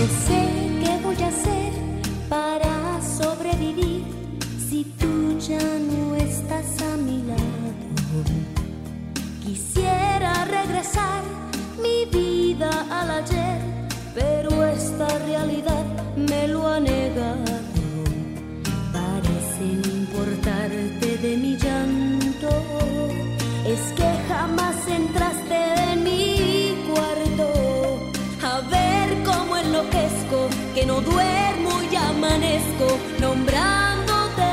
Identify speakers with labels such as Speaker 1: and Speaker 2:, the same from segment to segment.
Speaker 1: No sé qué voy a hacer para sobrevivir si tú ya no estás a mi lado. Quisiera regresar mi vida al ayer, pero esta realidad me lo ha negado. Parece no importarte de mi llanto, es que jamás entraste en mi cuarto. A ver cómo enloquezco, que no duermo y amanezco nombrándote.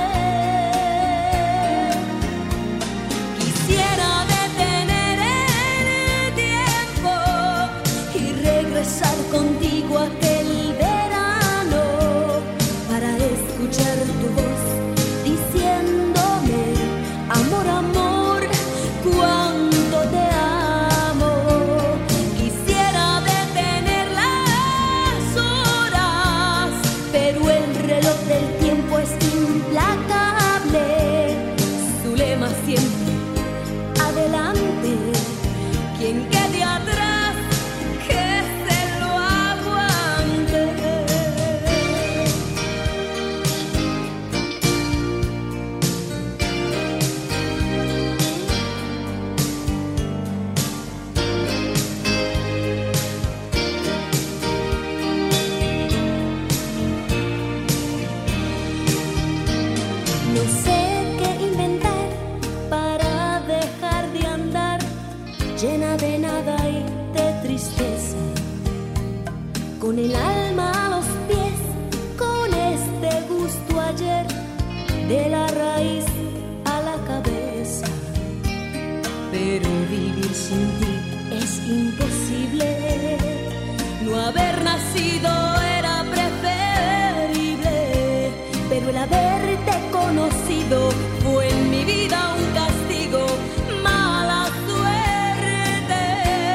Speaker 1: Quisiera detener el tiempo y regresar contigo a aquel verano para escuchar tu voz diciéndome: amor, amor, cuánto te amo. Quisiera detener las horas, pero el reloj del tiempo es implacable. Su lema siempre: adelante. Quien quede atrás, que se lo aguante. No sé qué inventar para dejar de andar llena de nada y de tristeza, con el alma a los pies, con este gusto ayer, de la raíz a la cabeza. Pero vivir sin ti es imposible, no haber nacido era preferible, pero el haberte conocido fue en mi vida un castigo, mala suerte.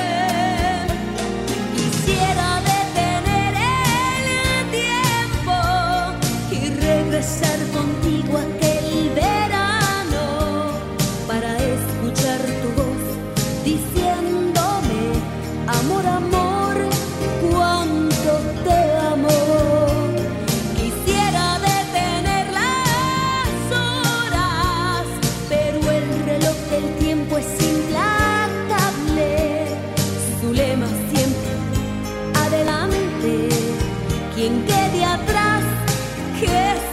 Speaker 1: Quisiera detener el tiempo y regresar contigo a aquel verano para escuchar tu voz diciéndome: amor, amor, cuánto te amo. Quisiera detener las horas, pero el reloj del tiempo es implacable. Su lema siempre: adelante. Quien quede atrás, que